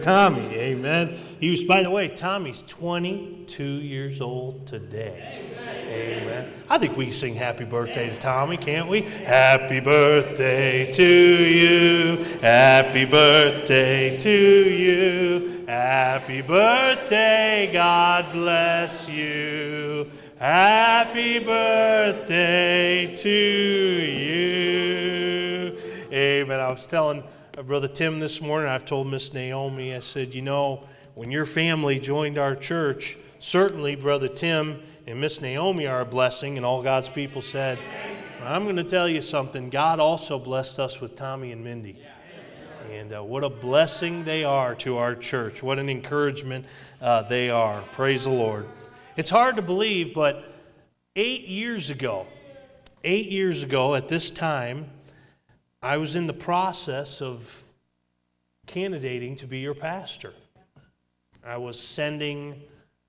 Tommy, amen. He was, by the way, Tommy's 22 years old today. Amen. I think we can sing happy birthday to Tommy, can't we? Happy birthday to you. Happy birthday to you. Happy birthday, God bless you. Happy birthday to you. Amen. I was telling Brother Tim this morning, I've told Miss Naomi, I said, you know, when your family joined our church, certainly Brother Tim and Miss Naomi are a blessing, and all God's people said, I'm going to tell you something, God also blessed us with Tommy and Mindy. And what a blessing they are to our church. What an encouragement they are. Praise the Lord. It's hard to believe, but 8 years ago at this time, I was in the process of candidating to be your pastor. I was sending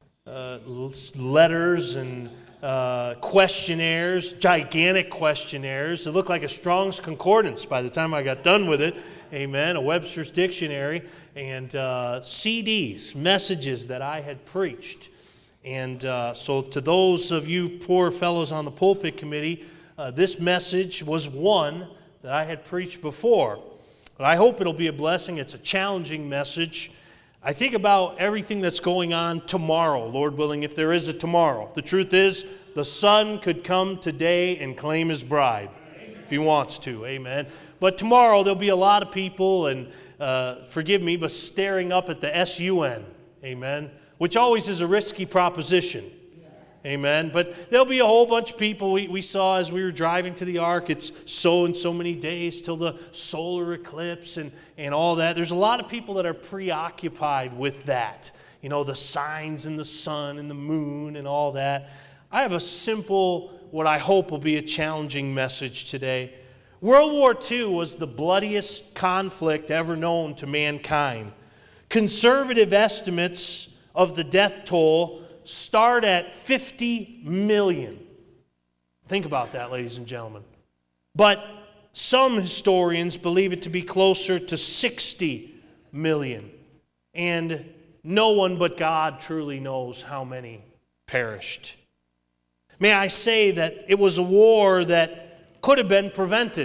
letters and questionnaires, gigantic questionnaires. It looked like a Strong's Concordance by the time I got done with it. Amen. A Webster's Dictionary and CDs, messages that I had preached. And so to those of you poor fellows on the pulpit committee, this message was one that I had preached before. But I hope it'll be a blessing. It's a challenging message. I think about everything that's going on tomorrow, Lord willing, if there is a tomorrow. The truth is, the Son could come today and claim his bride, if he wants to, amen. But tomorrow there'll be a lot of people, and forgive me, but staring up at the SUN, amen, which always is a risky proposition. Amen. But there'll be a whole bunch of people we saw as we were driving to the ark. It's so and so many days till the solar eclipse and all that. There's a lot of people that are preoccupied with that. You know, the signs and the sun and the moon and all that. I have a simple, what I hope will be a challenging message today. World War II was the bloodiest conflict ever known to mankind. Conservative estimates of the death toll start at 50 million. Think about that, ladies and gentlemen. But some historians believe it to be closer to 60 million. And no one but God truly knows how many perished. May I say that it was a war that could have been prevented.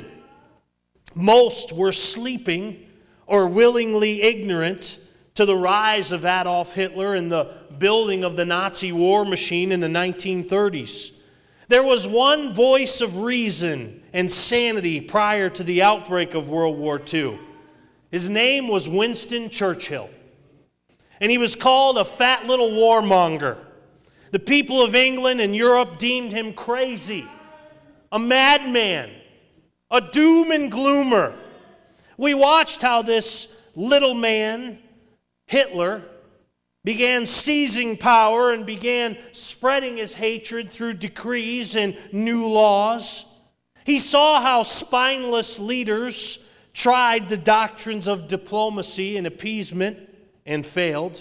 Most were sleeping or willingly ignorant to the rise of Adolf Hitler and the building of the Nazi war machine in the 1930s. There was one voice of reason and sanity prior to the outbreak of World War II. His name was Winston Churchill, and he was called a fat little warmonger. The people of England and Europe deemed him crazy, a madman, a doom and gloomer. We watched how this little man, Hitler, began seizing power and began spreading his hatred through decrees and new laws. He saw how spineless leaders tried the doctrines of diplomacy and appeasement and failed.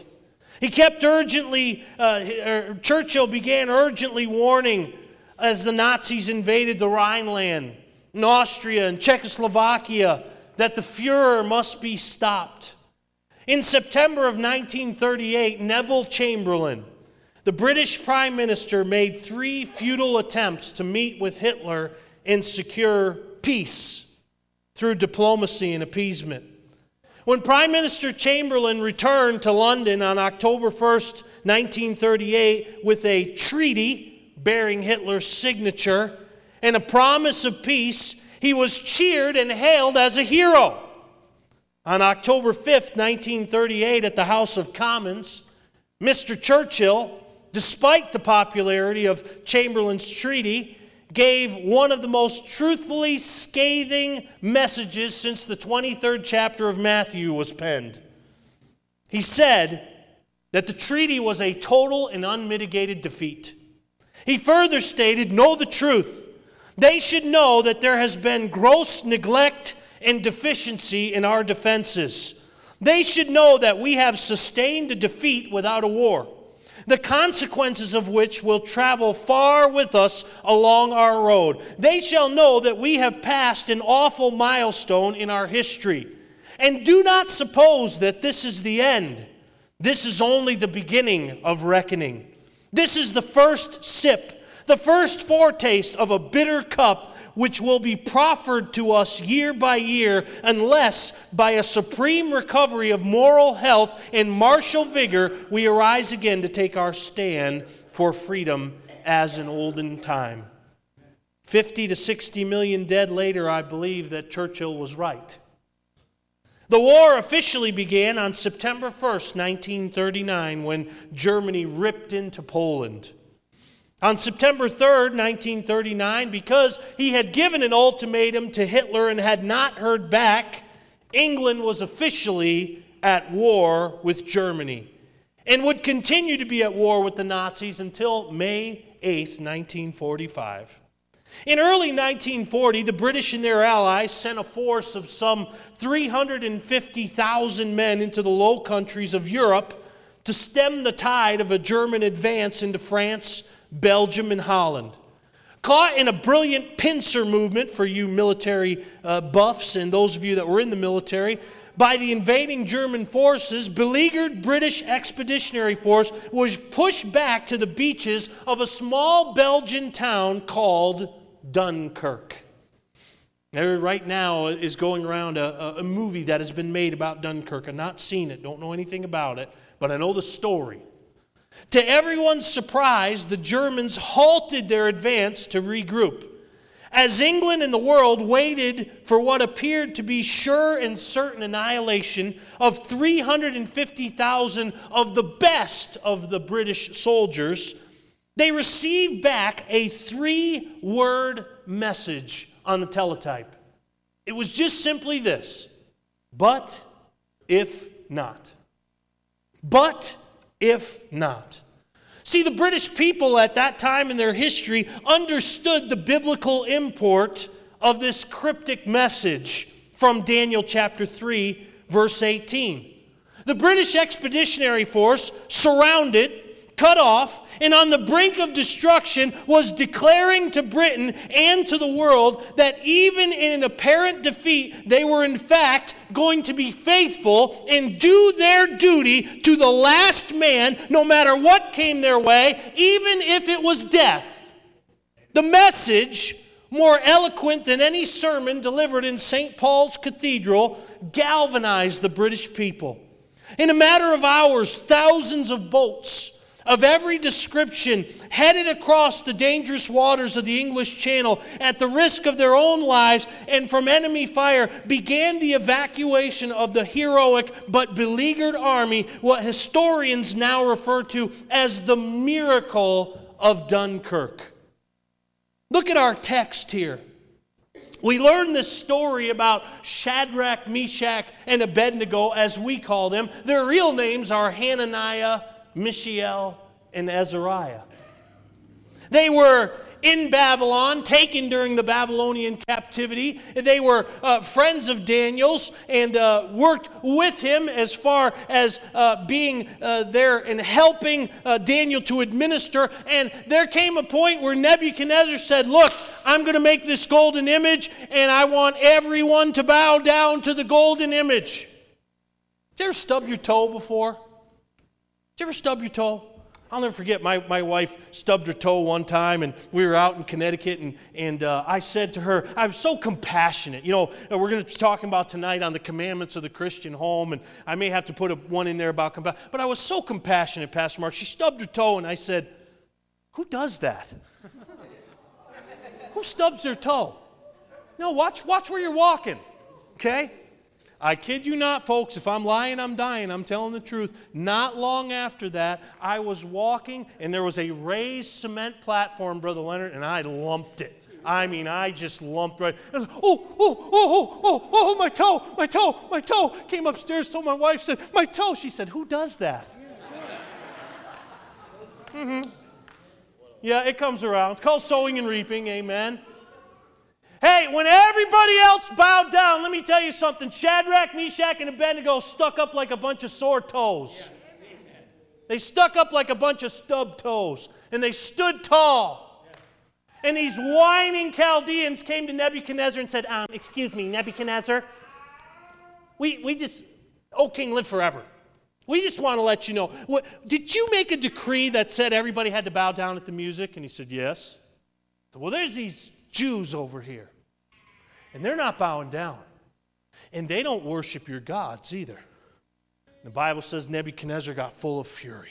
Churchill began urgently warning as the Nazis invaded the Rhineland, and Austria and Czechoslovakia, that the Fuhrer must be stopped. In September of 1938, Neville Chamberlain, the British Prime Minister, made 3 futile attempts to meet with Hitler and secure peace through diplomacy and appeasement. When Prime Minister Chamberlain returned to London on October 1st, 1938, with a treaty bearing Hitler's signature and a promise of peace, he was cheered and hailed as a hero. On October 5th, 1938, at the House of Commons, Mr. Churchill, despite the popularity of Chamberlain's treaty, gave one of the most truthfully scathing messages since the 23rd chapter of Matthew was penned. He said that the treaty was a total and unmitigated defeat. He further stated, "Know the truth. They should know that there has been gross neglect and deficiency in our defenses. They should know that we have sustained a defeat without a war, the consequences of which will travel far with us along our road. They shall know that we have passed an awful milestone in our history, And do not suppose that this is the end. This is only the beginning of reckoning. This is the first sip, the first foretaste of a bitter cup which will be proffered to us year by year, unless by a supreme recovery of moral health and martial vigor we arise again to take our stand for freedom as in olden time. 50 to 60 million dead later, I believe that Churchill was right. The war officially began on September 1st, 1939, when Germany ripped into Poland. On September 3rd, 1939, because he had given an ultimatum to Hitler and had not heard back, England was officially at war with Germany and would continue to be at war with the Nazis until May 8th, 1945. In early 1940, the British and their allies sent a force of some 350,000 men into the Low Countries of Europe to stem the tide of a German advance into France, Belgium, and Holland. Caught in a brilliant pincer movement for you military buffs and those of you that were in the military, by the invading German forces, beleaguered British expeditionary force was pushed back to the beaches of a small Belgian town called Dunkirk. There right now is going around a movie that has been made about Dunkirk. I've not seen it, don't know anything about it, but I know the story. To everyone's surprise, the Germans halted their advance to regroup. As England and the world waited for what appeared to be sure and certain annihilation of 350,000 of the best of the British soldiers, they received back a 3-word message on the teletype. It was just simply this: but if not. But if not. See, the British people at that time in their history understood the biblical import of this cryptic message from Daniel chapter 3, verse 18. The British Expeditionary Force, surrounded, cut off, and on the brink of destruction, was declaring to Britain and to the world that even in an apparent defeat, they were in fact going to be faithful and do their duty to the last man, no matter what came their way, even if it was death. The message, more eloquent than any sermon delivered in St. Paul's Cathedral, galvanized the British people. In a matter of hours, thousands of boats of every description headed across the dangerous waters of the English Channel at the risk of their own lives and from enemy fire, began the evacuation of the heroic but beleaguered army, what historians now refer to as the miracle of Dunkirk. Look at our text here. We learn this story about Shadrach, Meshach, and Abednego, as we call them. Their real names are Hananiah, Mishael, and Azariah. They were in Babylon, taken during the Babylonian captivity. They were friends of Daniel's and worked with him as far as being there and helping Daniel to administer. And there came a point where Nebuchadnezzar said, "Look, I'm going to make this golden image, and I want everyone to bow down to the golden image." Did you ever stub your toe before? Did you ever stub your toe? I'll never forget, my wife stubbed her toe one time, and we were out in Connecticut, and I said to her, I was so compassionate. You know, we're going to be talking about tonight on the commandments of the Christian home, and I may have to put one in there about compassion. But I was so compassionate, Pastor Mark. She stubbed her toe, and I said, who does that? Who stubs their toe? No, watch where you're walking, okay? I kid you not, folks. If I'm lying, I'm dying. I'm telling the truth. Not long after that, I was walking, and there was a raised cement platform, Brother Leonard, and I lumped it. I mean, I just lumped right. I was, my toe. Came upstairs, told my wife, said, my toe. She said, who does that? Yeah, it comes around. It's called sowing and reaping, amen. Hey, when everybody else bowed down, let me tell you something. Shadrach, Meshach, and Abednego stuck up like a bunch of sore toes. They stuck up like a bunch of stubbed toes, and they stood tall. And these whining Chaldeans came to Nebuchadnezzar and said, excuse me, Nebuchadnezzar, We just, O king, live forever. We just want to let you know. Did you make a decree that said everybody had to bow down at the music? And he said, yes. Well, there's these Jews over here, and they're not bowing down. And they don't worship your gods either. The Bible says Nebuchadnezzar got full of fury.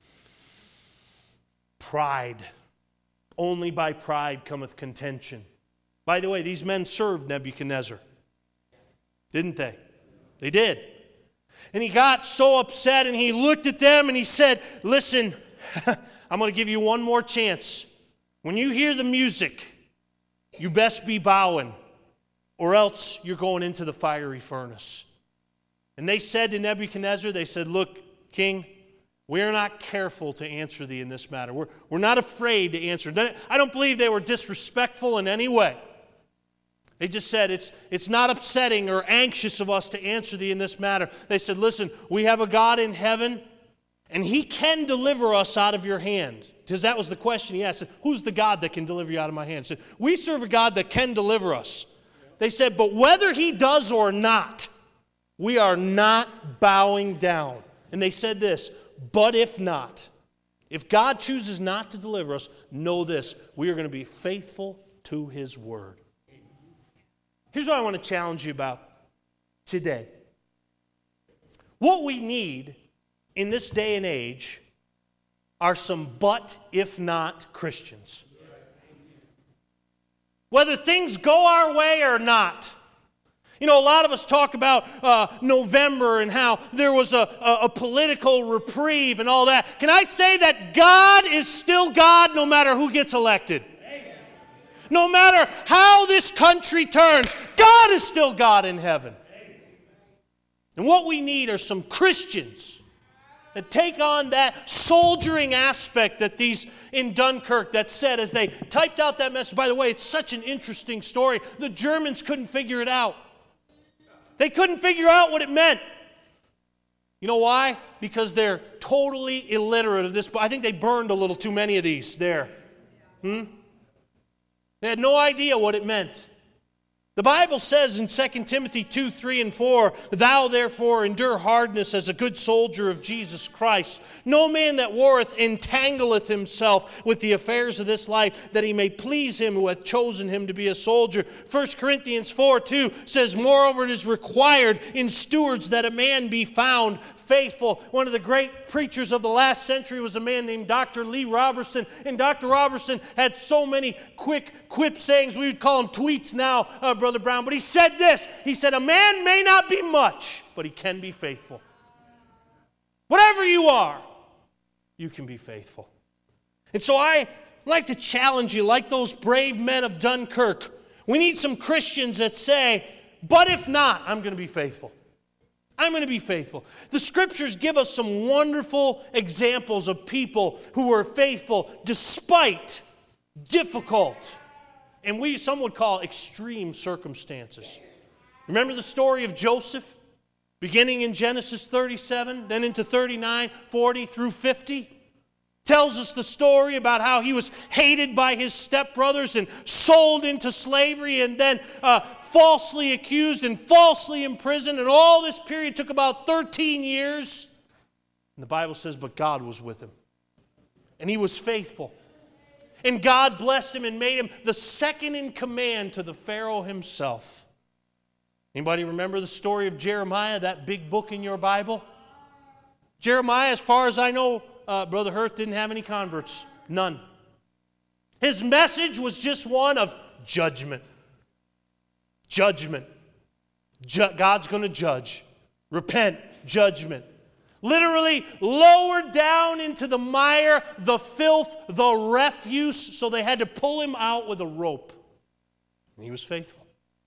Pride. Only by pride cometh contention. By the way, these men served Nebuchadnezzar. Didn't they? They did. And he got so upset and he looked at them and he said, listen, I'm going to give you one more chance. When you hear the music, you best be bowing, or else you're going into the fiery furnace. And they said to Nebuchadnezzar, they said, look, king, we are not careful to answer thee in this matter. We're not afraid to answer. I don't believe they were disrespectful in any way. They just said, it's not upsetting or anxious of us to answer thee in this matter. They said, listen, we have a God in heaven, and he can deliver us out of your hand. Because that was the question he asked. Who's the God that can deliver you out of my hand? He said, we serve a God that can deliver us. They said, but whether he does or not, we are not bowing down. And they said this, but if not, if God chooses not to deliver us, know this, we are going to be faithful to his word. Here's what I want to challenge you about today. What we need in this day and age are some but if not Christians. Whether things go our way or not. You know, a lot of us talk about November and how there was a political reprieve and all that. Can I say that God is still God no matter who gets elected? No matter how this country turns, God is still God in heaven. And what we need are some Christians that take on that soldiering aspect that these in Dunkirk that said as they typed out that message. By the way, it's such an interesting story. The Germans couldn't figure it out. They couldn't figure out what it meant. You know why? Because they're totally illiterate of this. I think they burned a little too many of these there. They had no idea what it meant. The Bible says in 2 Timothy 2, 3, and 4, thou therefore endure hardness as a good soldier of Jesus Christ. No man that warreth entangleth himself with the affairs of this life, that he may please him who hath chosen him to be a soldier. 1 Corinthians 4, 2 says, moreover it is required in stewards that a man be found faithful. One of the great preachers of the last century was a man named Dr. Lee Robertson. And Dr. Robertson had so many quick quip sayings. We would call them tweets now, Brother Brown. But he said this. He said, a man may not be much, but he can be faithful. Whatever you are, you can be faithful. And so I like to challenge you, like those brave men of Dunkirk. We need some Christians that say, but if not, I'm going to be faithful. I'm going to be faithful. The scriptures give us some wonderful examples of people who were faithful despite difficult, and some would call extreme circumstances. Remember the story of Joseph, beginning in Genesis 37, then into 39, 40 through 50? Tells us the story about how he was hated by his stepbrothers and sold into slavery and then falsely accused and falsely imprisoned. And all this period took about 13 years. And the Bible says, but God was with him. And he was faithful. And God blessed him and made him the second in command to the Pharaoh himself. Anybody remember the story of Jeremiah, that big book in your Bible? Jeremiah, as far as I know, Brother Hurth didn't have any converts. None. His message was just one of judgment. Judgment. God's going to judge. Repent. Judgment. Literally lowered down into the mire, the filth, the refuse, so they had to pull him out with a rope. And he was faithful.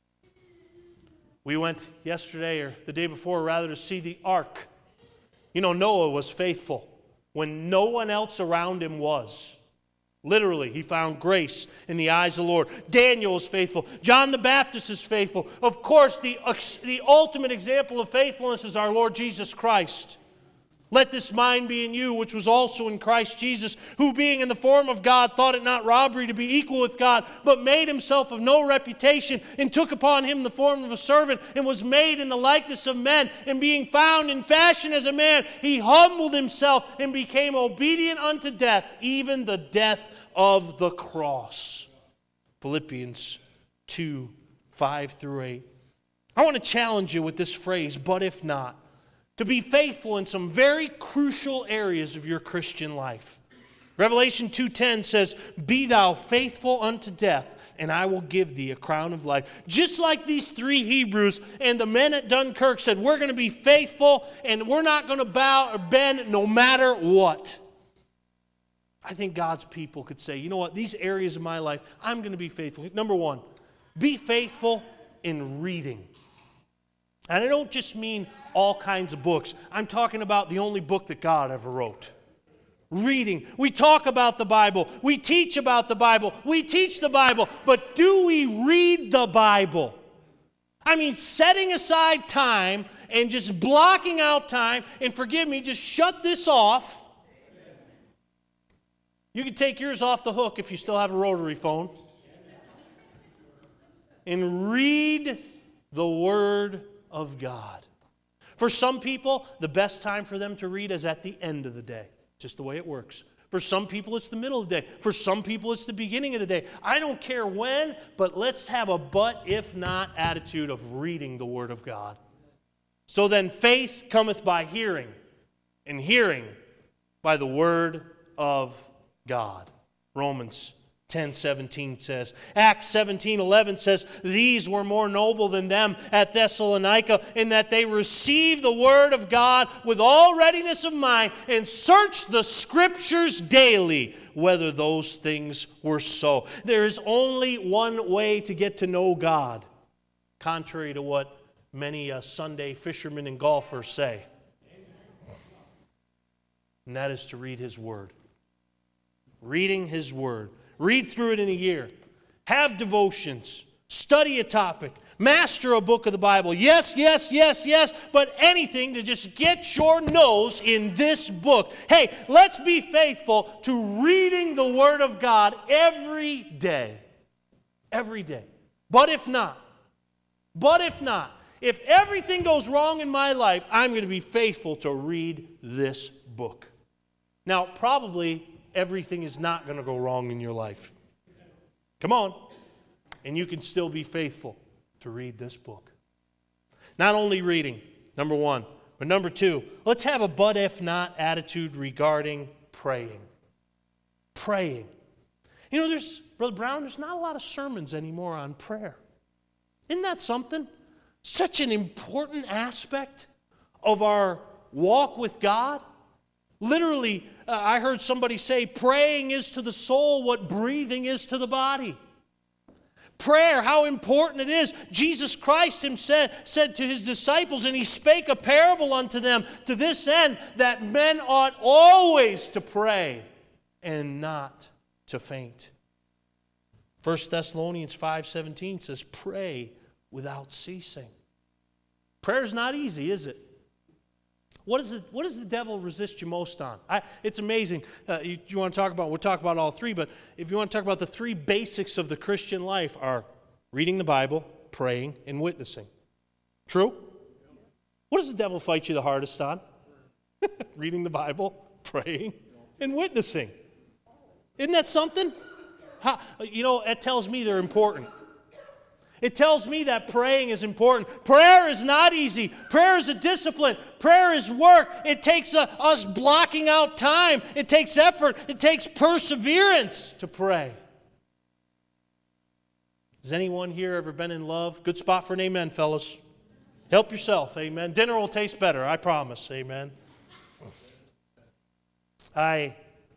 We went yesterday, or the day before, rather, to see the ark. You know, Noah was faithful when no one else around him was. Literally, he found grace in the eyes of the Lord. Daniel is faithful. John the Baptist is faithful. Of course, the ultimate example of faithfulness is our Lord Jesus Christ. Let this mind be in you, which was also in Christ Jesus, who being in the form of God thought it not robbery to be equal with God, but made himself of no reputation, and took upon him the form of a servant, and was made in the likeness of men. And being found in fashion as a man, he humbled himself and became obedient unto death, even the death of the cross. Philippians 2, 5 through 8. I want to challenge you with this phrase, but if not, to be faithful in some very crucial areas of your Christian life. Revelation 2:10 says, "Be thou faithful unto death, and I will give thee a crown of life." Just like these three Hebrews and the men at Dunkirk said, we're going to be faithful and we're not going to bow or bend no matter what. I think God's people could say, you know what, these areas of my life, I'm going to be faithful. Number one, be faithful in reading. And I don't just mean all kinds of books. I'm talking about the only book that God ever wrote. Reading. We talk about the Bible. We teach about the Bible. We teach the Bible. But do we read the Bible? I mean, setting aside time and just blocking out time, and forgive me, just shut this off. You can take yours off the hook if you still have a rotary phone. And read the Word of God. For some people, the best time for them to read is at the end of the day. Just the way it works. For some people, it's the middle of the day. For some people, it's the beginning of the day. I don't care when, but let's have a but if not attitude of reading the Word of God. So then faith cometh by hearing, and hearing by the Word of God. Romans 10:17 says. Acts 17:11 says, "These were more noble than them at Thessalonica, in that they received the word of God with all readiness of mind, and searched the Scriptures daily, whether those things were so." There is only one way to get to know God, contrary to what many Sunday fishermen and golfers say. And that is to read His Word. Reading His Word. Read through it in a year. Have devotions. Study a topic. Master a book of the Bible. Yes, yes, yes, yes, but anything to just get your nose in this book. Hey, let's be faithful to reading the Word of God every day. Every day. But if not, if everything goes wrong in my life, I'm going to be faithful to read this book. Now, probably everything is not going to go wrong in your life. Come on. And you can still be faithful to read this book. Not only reading, number one, but number two, let's have a but if not attitude regarding praying. Praying. You know, Brother Brown, there's not a lot of sermons anymore on prayer. Isn't that something? Such an important aspect of our walk with God. Literally, I heard somebody say, praying is to the soul what breathing is to the body. Prayer, how important it is. Jesus Christ himself said to his disciples, and he spake a parable unto them, to this end, that men ought always to pray and not to faint. 1 Thessalonians 5:17 says, pray without ceasing. Prayer is not easy, is it? What does the devil resist you most on? It's amazing. You want to talk about, we'll talk about all three, but if you want to talk about the three basics of the Christian life are reading the Bible, praying, and witnessing. True? What does the devil fight you the hardest on? Reading the Bible, praying, and witnessing. Isn't that something? It tells me they're important. It tells me that praying is important. Prayer is not easy. Prayer is a discipline. Prayer is work. It takes us blocking out time. It takes effort. It takes perseverance to pray. Has anyone here ever been in love? Good spot for an amen, fellas. Help yourself, amen. Dinner will taste better, I promise, amen. I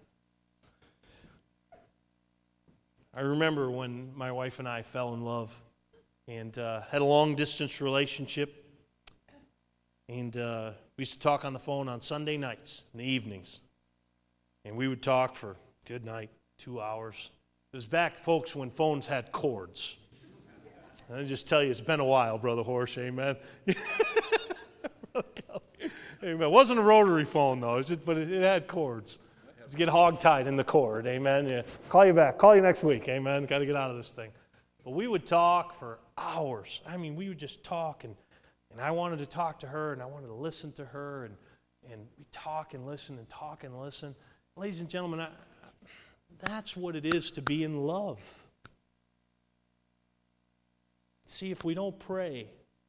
remember when my wife and I fell in love. And had a long-distance relationship. And we used to talk on the phone on Sunday nights in the evenings. And we would talk for, good night, 2 hours. It was back, folks, when phones had cords. And I just tell you, it's been a while, Brother Horse, amen. Amen. It wasn't a rotary phone, though, but it had cords. Just get hog-tied in the cord. Amen. Yeah. Call you back. Call you next week. Amen. Got to get out of this thing. But we would talk for hours. I mean, we would just talk, and I wanted to talk to her, and I wanted to listen to her, and we talk and listen and talk and listen. Ladies and gentlemen, that's what it is to be in love. See, if we don't pray,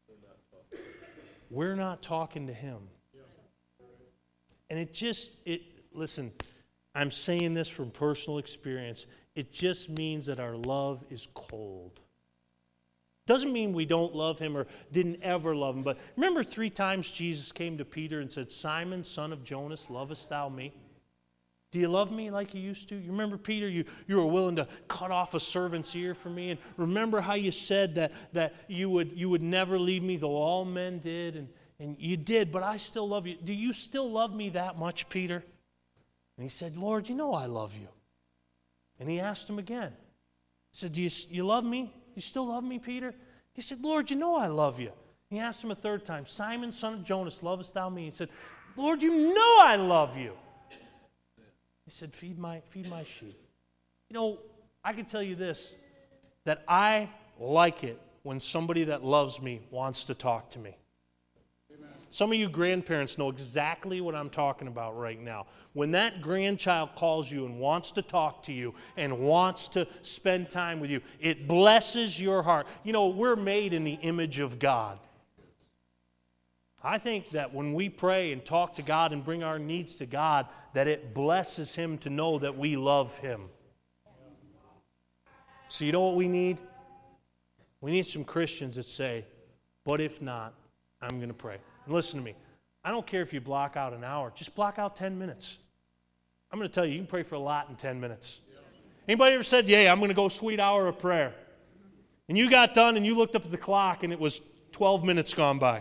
we're not talking to Him. And listen, I'm saying this from personal experience. It just means that our love is cold. Doesn't mean we don't love Him or didn't ever love Him. But remember 3 times Jesus came to Peter and said, Simon, son of Jonas, lovest thou me? Do you love me like you used to? You remember, Peter, you were willing to cut off a servant's ear for me. And remember how you said that you would never leave me, though all men did. And you did, but I still love you. Do you still love me that much, Peter? And he said, Lord, you know I love you. And he asked him again. He said, do you love me? You still love me, Peter? He said, Lord, you know I love you. He asked him a 3rd time, Simon, son of Jonas, lovest thou me? He said, Lord, you know I love you. He said, feed my sheep. You know, I can tell you this, that I like it when somebody that loves me wants to talk to me. Some of you grandparents know exactly what I'm talking about right now. When that grandchild calls you and wants to talk to you and wants to spend time with you, it blesses your heart. You know, we're made in the image of God. I think that when we pray and talk to God and bring our needs to God, that it blesses Him to know that we love Him. So you know what we need? We need some Christians that say, but if not, I'm going to pray. And listen to me. I don't care if you block out an hour. Just block out 10 minutes. I'm going to tell you, you can pray for a lot in 10 minutes. Anybody ever said, yeah, I'm going to go sweet hour of prayer? And you got done and you looked up at the clock and it was 12 minutes gone by.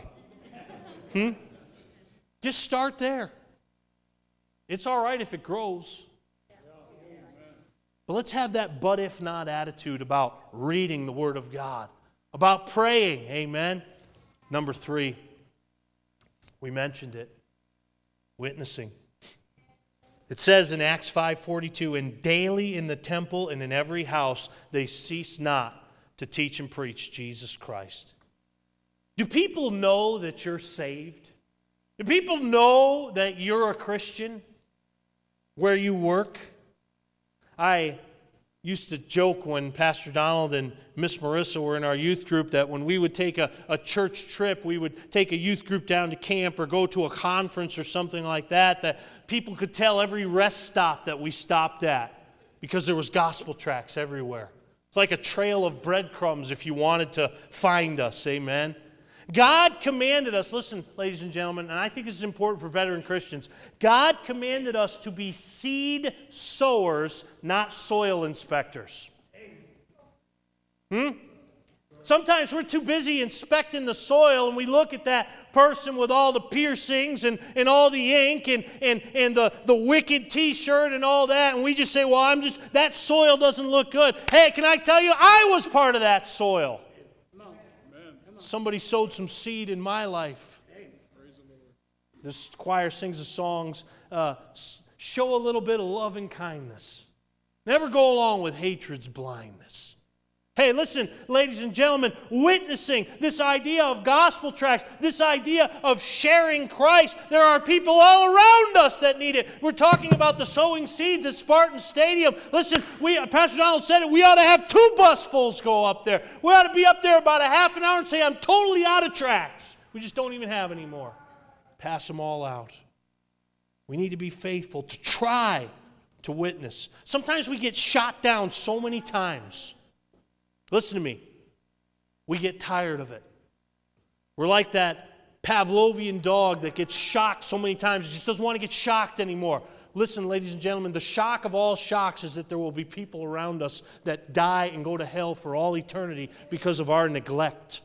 Just start there. It's all right if it grows. But let's have that but if not attitude about reading the Word of God, about praying. Amen. Number 3. We mentioned it. Witnessing. It says in Acts 5:42, and daily in the temple and in every house they cease not to teach and preach Jesus Christ. Do people know that you're saved? Do people know that you're a Christian where you work? I used to joke when Pastor Donald and Miss Marissa were in our youth group that when we would take a church trip, we would take a youth group down to camp or go to a conference or something like that, that people could tell every rest stop that we stopped at because there was gospel tracts everywhere. It's like a trail of breadcrumbs if you wanted to find us, amen? God commanded us, listen, ladies and gentlemen, and I think this is important for veteran Christians. God commanded us to be seed sowers, not soil inspectors. Sometimes we're too busy inspecting the soil and we look at that person with all the piercings and all the ink and the wicked t-shirt and all that, and we just say, well, that soil doesn't look good. Hey, can I tell you, I was part of that soil. Somebody sowed some seed in my life. This choir sings the songs, show a little bit of love and kindness. Never go along with hatred's blindness. Hey, listen, ladies and gentlemen, witnessing, this idea of gospel tracts, this idea of sharing Christ, there are people all around us that need it. We're talking about the sowing seeds at Spartan Stadium. Listen, Pastor Donald said it, we ought to have 2 busfuls go up there. We ought to be up there about a half an hour and say, I'm totally out of tracts. We just don't even have any more. Pass them all out. We need to be faithful to try to witness. Sometimes we get shot down so many times. Listen to me. We get tired of it. We're like that Pavlovian dog that gets shocked so many times, it just doesn't want to get shocked anymore. Listen, ladies and gentlemen, the shock of all shocks is that there will be people around us that die and go to hell for all eternity because of our neglect.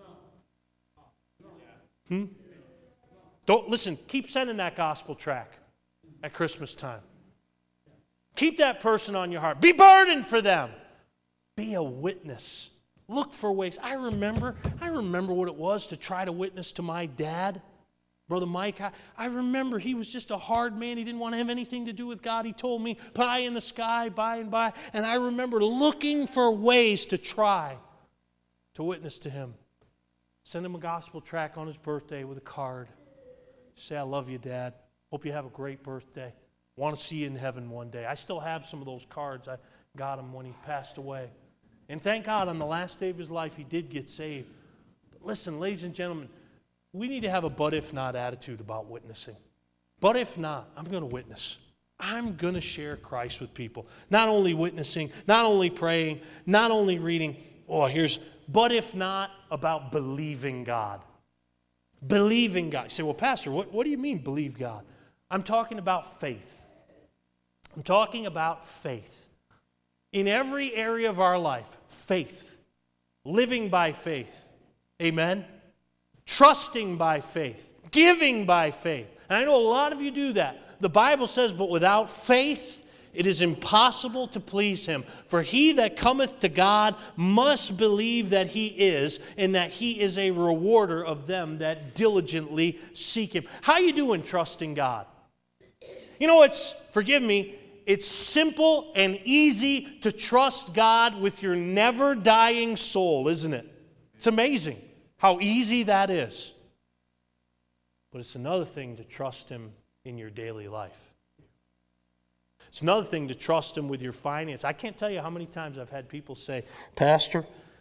Don't listen, keep sending that gospel tract at Christmas time. Keep that person on your heart. Be burdened for them. Be a witness. Look for ways. I remember what it was to try to witness to my dad. Brother Mike, I remember he was just a hard man. He didn't want to have anything to do with God. He told me, pie in the sky, by and by. And I remember looking for ways to try to witness to him. Send him a gospel tract on his birthday with a card. Say, I love you, Dad. Hope you have a great birthday. Want to see you in heaven one day. I still have some of those cards. I got him when he passed away. And thank God on the last day of his life, he did get saved. But listen, ladies and gentlemen, we need to have a but if not attitude about witnessing. But if not, I'm going to witness. I'm going to share Christ with people. Not only witnessing, not only praying, not only reading. But if not about believing God. Believing God. You say, well, Pastor, what do you mean believe God? I'm talking about faith. I'm talking about faith. In every area of our life, faith. Living by faith. Amen? Trusting by faith. Giving by faith. And I know a lot of you do that. The Bible says, but without faith, it is impossible to please Him. For he that cometh to God must believe that He is, and that He is a rewarder of them that diligently seek Him. How you doing trusting God? You know, forgive me, it's simple and easy to trust God with your never-dying soul, isn't it? It's amazing how easy that is. But it's another thing to trust Him in your daily life. It's another thing to trust Him with your finance. I can't tell you how many times I've had people say, Pastor,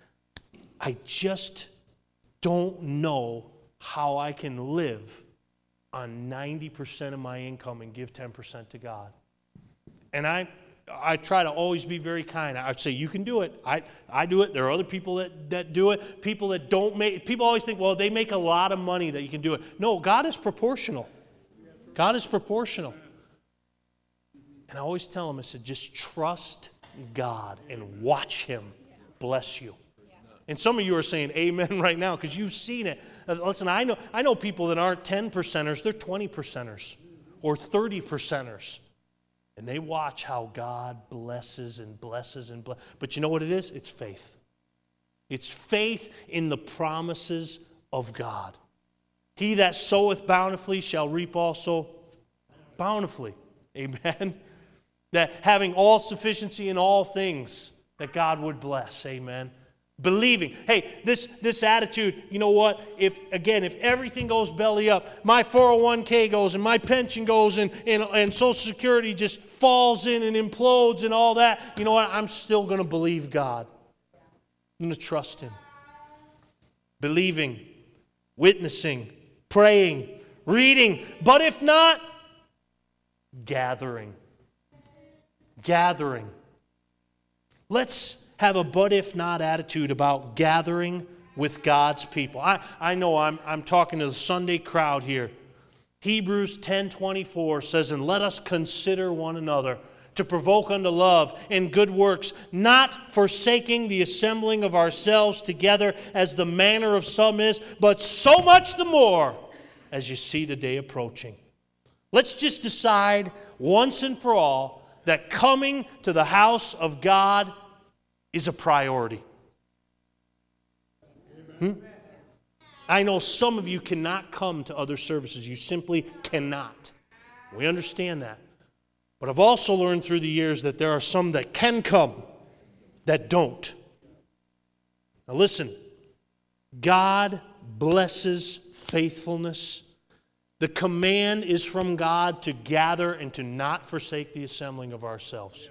I just don't know how I can live on 90% of my income and give 10% to God. And I try to always be very kind. I'd say, you can do it. I do it. There are other people that do it. People that don't make, people always think, well, they make a lot of money that you can do it. No, God is proportional. God is proportional. And I always tell them, I said, just trust God and watch Him bless you. And some of you are saying amen right now because you've seen it. Listen, I know people that aren't 10%ers, they're 20%ers or 30%ers. And they watch how God blesses and blesses and blesses. But you know what it is? It's faith. It's faith in the promises of God. He that soweth bountifully shall reap also bountifully. Amen. That having all sufficiency in all things, that God would bless. Amen. Believing. Hey, this attitude, you know what? If everything goes belly up, my 401k goes and my pension goes and Social Security just falls in and implodes and all that, you know what? I'm still going to believe God. I'm going to trust Him. Believing, witnessing, praying, reading. But if not, gathering. Gathering. Let's have a but if not attitude about gathering with God's people. I know I'm talking to the Sunday crowd here. Hebrews 10:24 says, and let us consider one another to provoke unto love and good works, not forsaking the assembling of ourselves together as the manner of some is, but so much the more as you see the day approaching. Let's just decide once and for all that coming to the house of God is a priority. I know some of you cannot come to other services. You simply cannot. We understand that. But I've also learned through the years that there are some that can come that don't. Now listen, God blesses faithfulness. The command is from God to gather and to not forsake the assembling of ourselves.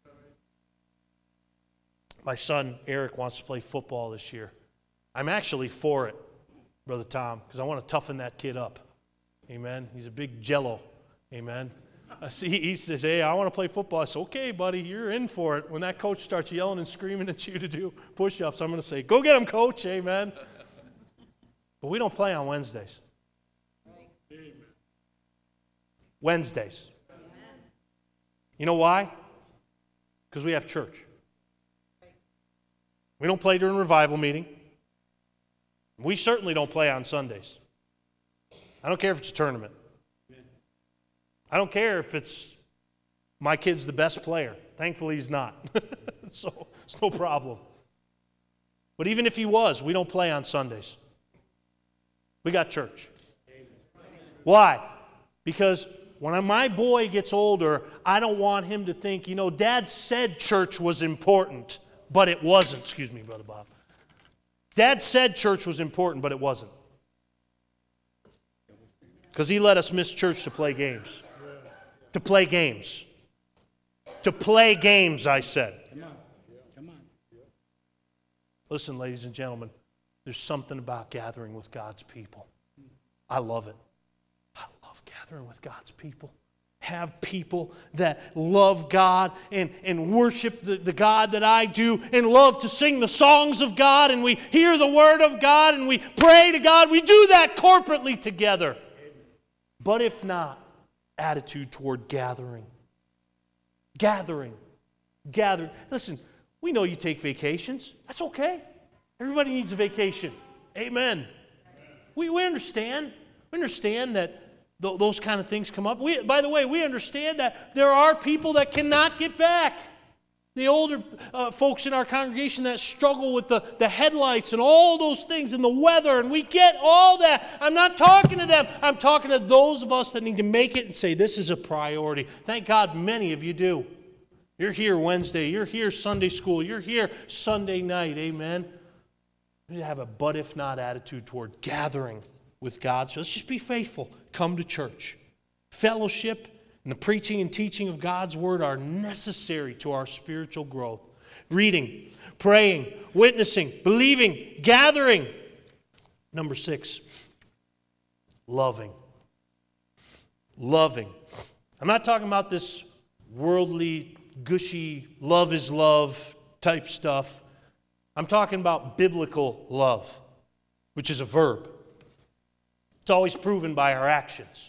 My son, Eric, wants to play football this year. I'm actually for it, Brother Tom, because I want to toughen that kid up. Amen. He's a big jello. Amen. I see he says, hey, I want to play football. I said, okay, buddy, you're in for it. When that coach starts yelling and screaming at you to do push-ups, I'm going to say, go get him, coach. Amen. But we don't play on Wednesdays. Wednesdays. You know why? Because we have church. We don't play during revival meeting. We certainly don't play on Sundays. I don't care if it's a tournament. I don't care if it's my kid's the best player. Thankfully, he's not. So it's no problem. But even if he was, we don't play on Sundays. We got church. Why? Because when my boy gets older, I don't want him to think, Dad said church was important, but it wasn't. Excuse me, Brother Bob. Dad said church was important, but it wasn't. Because he let us miss church to play games. To play games. To play games, I said. Come on. Listen, ladies and gentlemen, there's something about gathering with God's people. I love it. I love gathering with God's people. Have people that love God and worship the God that I do and love to sing the songs of God, and we hear the Word of God and we pray to God. We do that corporately together. But if not, attitude toward gathering. Gathering. Listen, we know you take vacations. That's okay. Everybody needs a vacation. Amen. We understand. We understand that those kind of things come up. By the way, we understand that there are people that cannot get back. The older folks in our congregation that struggle with the headlights and all those things and the weather, and we get all that. I'm not talking to them. I'm talking to those of us that need to make it and say, this is a priority. Thank God many of you do. You're here Wednesday. You're here Sunday school. You're here Sunday night. Amen. We need to have a but if not attitude toward gathering with God. So let's just be faithful. Come to church. Fellowship and the preaching and teaching of God's Word are necessary to our spiritual growth. Reading, praying, witnessing, believing, gathering. Number 6, loving. Loving. I'm not talking about this worldly, gushy, love is love type stuff. I'm talking about biblical love, which is a verb. It's always proven by our actions.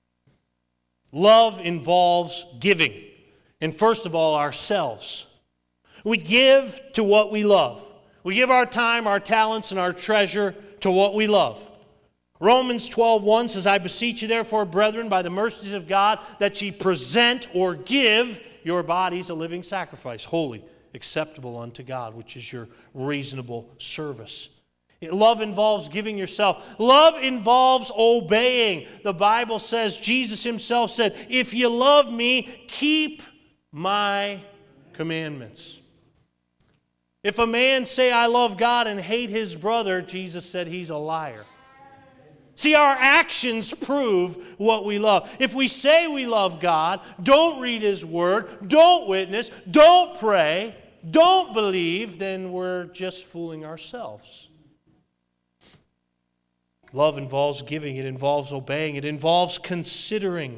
Love involves giving, and first of all, ourselves. We give to what we love. We give our time, our talents, and our treasure to what we love. Romans 12:1 says, I beseech you therefore, brethren, by the mercies of God, that ye present or give your bodies a living sacrifice, holy, acceptable unto God, which is your reasonable service. Love involves giving yourself. Love involves obeying. The Bible says, Jesus himself said, if you love me, keep my commandments. If a man say, I love God and hate his brother, Jesus said he's a liar. See, our actions prove what we love. If we say we love God, don't read his word, don't witness, don't pray, don't believe, then we're just fooling ourselves. Love involves giving. It involves obeying. It involves considering,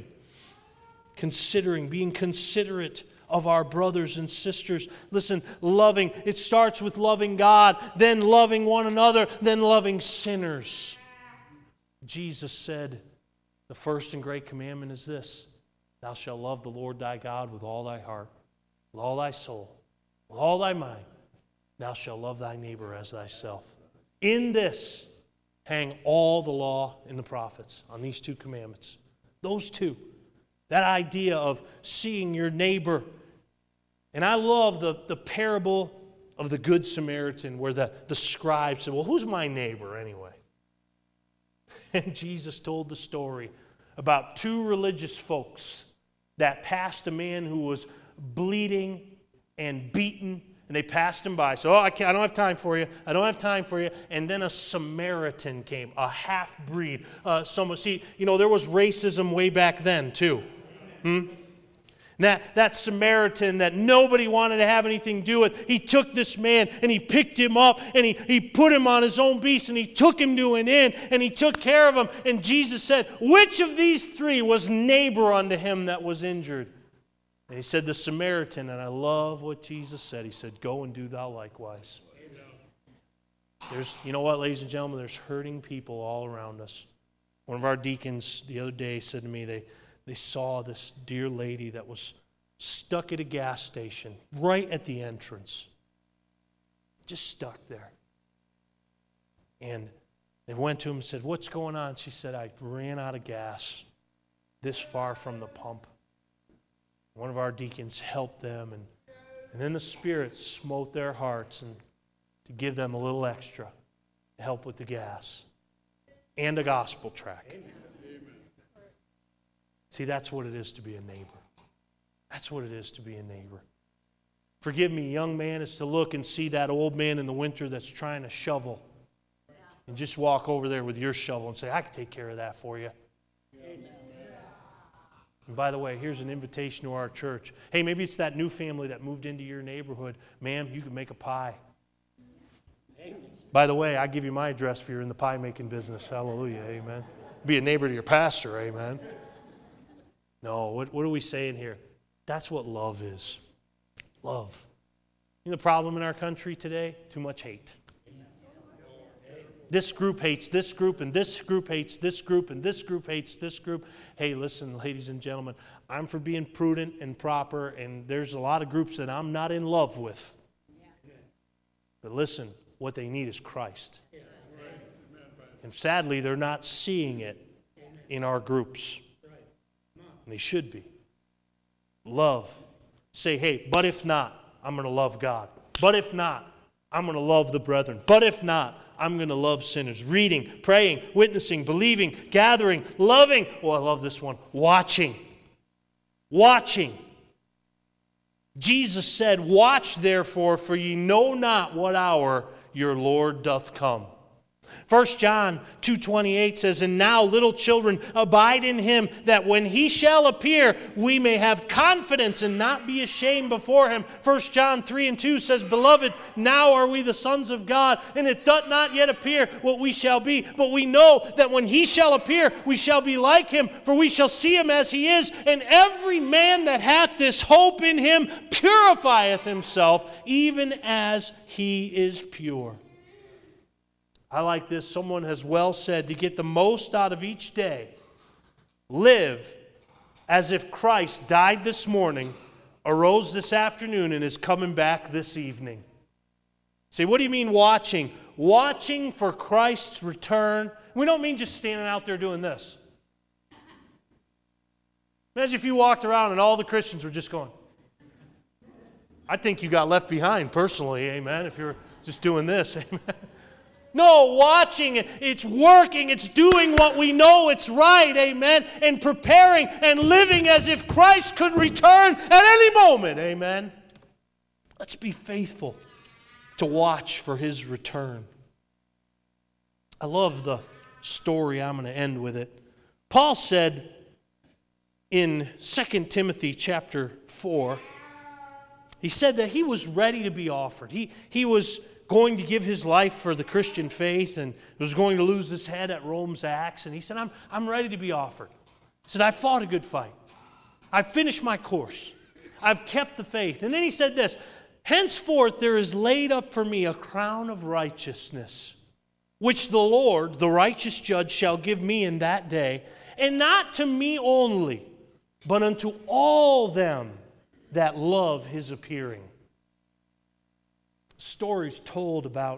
being considerate of our brothers and sisters. Listen, loving, it starts with loving God, then loving one another, then loving sinners. Jesus said, the first and great commandment is this: thou shalt love the Lord thy God with all thy heart, with all thy soul, with all thy mind. Thou shalt love thy neighbor as thyself. In this hang all the law and the prophets, on these 2 commandments. Those 2. That idea of seeing your neighbor. And I love the parable of the Good Samaritan where the scribe said, well, who's my neighbor anyway? And Jesus told the story about 2 religious folks that passed a man who was bleeding and beaten, and they passed him by. So, I don't have time for you. I don't have time for you. And then a Samaritan came, a half-breed. Someone, there was racism way back then, too. That Samaritan that nobody wanted to have anything to do with, he took this man and he picked him up and he put him on his own beast and he took him to an inn and he took care of him. And Jesus said, which of these 3 was neighbor unto him that was injured? And he said, the Samaritan. And I love what Jesus said. He said, go and do thou likewise. You know what, ladies and gentlemen? There's hurting people all around us. One of our deacons the other day said to me, they saw this dear lady that was stuck at a gas station right at the entrance. Just stuck there. And they went to him and said, what's going on? She said, I ran out of gas this far from the pump. One of our deacons helped them, and then the Spirit smote their hearts and to give them a little extra to help with the gas and a gospel tract. See, that's what it is to be a neighbor. That's what it is to be a neighbor. Forgive me, young man, is to look and see that old man in the winter that's trying to shovel. And just walk over there with your shovel and say, I can take care of that for you. Amen. And by the way, here's an invitation to our church. Hey, maybe it's that new family that moved into your neighborhood. Ma'am, you can make a pie. Amen. By the way, I give you my address if you're in the pie making business. Hallelujah, amen. Be a neighbor to your pastor, amen. No, what are we saying here? That's what love is. Love. You know the problem in our country today? Too much hate. This group hates this group, and this group hates this group, and this group hates this group. Hey, listen, ladies and gentlemen, I'm for being prudent and proper, and there's a lot of groups that I'm not in love with. But listen, what they need is Christ. And sadly, they're not seeing it in our groups. And they should be. Love. Say, hey, but if not, I'm going to love God. But if not, I'm going to love the brethren. But if not, I'm going to love sinners. Reading, praying, witnessing, believing, gathering, loving. Oh, I love this one. Watching. Watching. Jesus said, watch therefore, for ye know not what hour your Lord doth come. 1 John 2:28 says, and now, little children, abide in him, that when he shall appear, we may have confidence and not be ashamed before him. 1 John 3:2 says, beloved, now are we the sons of God, and it doth not yet appear what we shall be. But we know that when he shall appear, we shall be like him, for we shall see him as he is. And every man that hath this hope in him purifieth himself, even as he is pure. I like this. Someone has well said, to get the most out of each day, live as if Christ died this morning, arose this afternoon, and is coming back this evening. Say, what do you mean watching? Watching for Christ's return. We don't mean just standing out there doing this. Imagine if you walked around and all the Christians were just going. I think you got left behind personally, amen, if you're just doing this, amen. No, watching, it's working, it's doing what we know it's right, amen, and preparing and living as if Christ could return at any moment, amen. Let's be faithful to watch for his return. I love the story. I'm going to end with it. Paul said in 2 Timothy chapter 4, he said that he was ready to be offered. He was going to give his life for the Christian faith and was going to lose his head at Rome's axe. And he said, I'm ready to be offered. He said, I fought a good fight. I've finished my course. I've kept the faith. And then he said this, henceforth there is laid up for me a crown of righteousness, which the Lord, the righteous judge, shall give me in that day, and not to me only, but unto all them that love his appearing. Stories told about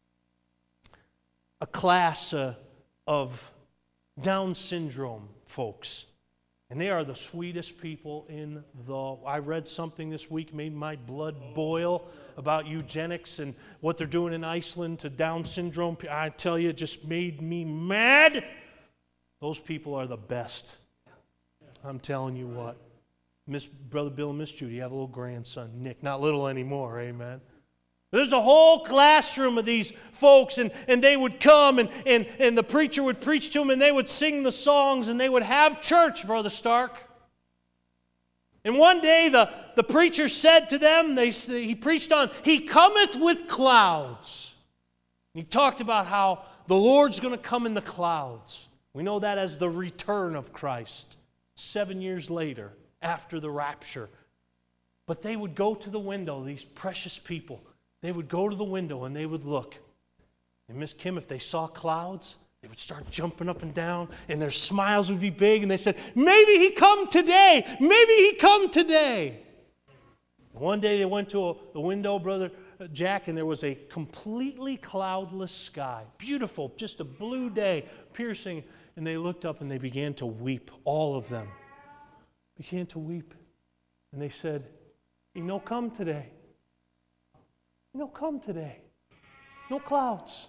a class of Down syndrome folks. And they are the sweetest people in the... I read something this week, made my blood boil, about eugenics and what they're doing in Iceland to Down syndrome. I tell you, it just made me mad. Those people are the best. I'm telling you what. Brother Bill and Miss Judy have a little grandson, Nick. Not little anymore, amen. There's a whole classroom of these folks, and they would come, and the preacher would preach to them, and they would sing the songs, and they would have church, Brother Stark. And one day, the preacher said to them, he preached on, he cometh with clouds. He talked about how the Lord's going to come in the clouds. We know that as the return of Christ, 7 years later, after the rapture. But they would go to the window, these precious people. They would go to the window and they would look. And Miss Kim, if they saw clouds, they would start jumping up and down, and their smiles would be big, and they said, maybe he come today. Maybe he come today. And one day they went to the window, Brother Jack, and there was a completely cloudless sky. Beautiful, just a blue day, piercing. And they looked up and they began to weep, all of them. Began to weep. And they said, he no come today. No come today. No clouds.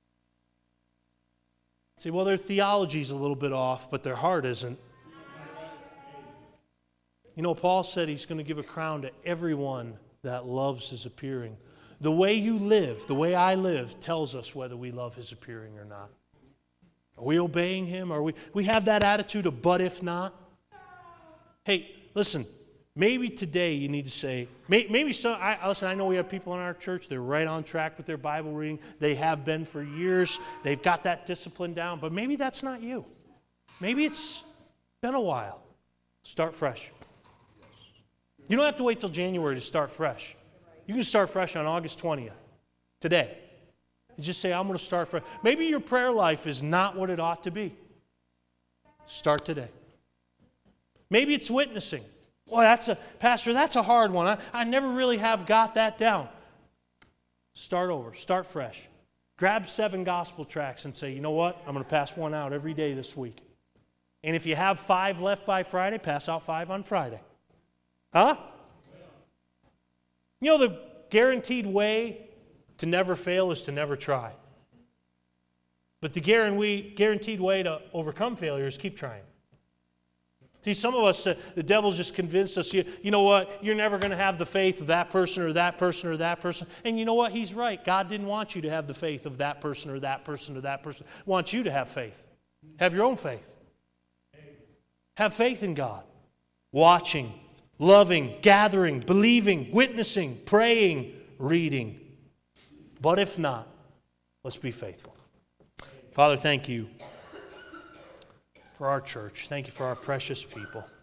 See, well, their theology's a little bit off, but their heart isn't. You know, Paul said he's going to give a crown to everyone that loves his appearing. The way you live, the way I live, tells us whether we love his appearing or not. Are we obeying him? Are we have that attitude of, but if not? Hey, listen, maybe today you need to say, maybe some, listen, I know we have people in our church, they're right on track with their Bible reading. They have been for years. They've got that discipline down, but maybe that's not you. Maybe it's been a while. Start fresh. You don't have to wait till January to start fresh. You can start fresh on August 20th, today. And just say, I'm going to start fresh. Maybe your prayer life is not what it ought to be. Start today. Maybe it's witnessing. Boy, Pastor, that's a hard one. I never really have got that down. Start over. Start fresh. Grab 7 gospel tracts and say, you know what? I'm going to pass one out every day this week. And if you have 5 left by Friday, pass out 5 on Friday. Huh? You know, the guaranteed way to never fail is to never try. But the guaranteed way to overcome failure is keep trying. See, some of us, the devil's just convinced us, you know what, you're never going to have the faith of that person or that person or that person. And you know what, he's right. God didn't want you to have the faith of that person or that person or that person. He wants you to have faith. Have your own faith. Have faith in God. Watching, loving, gathering, believing, witnessing, praying, reading. But if not, let's be faithful. Father, thank you for our church. Thank you for our precious people.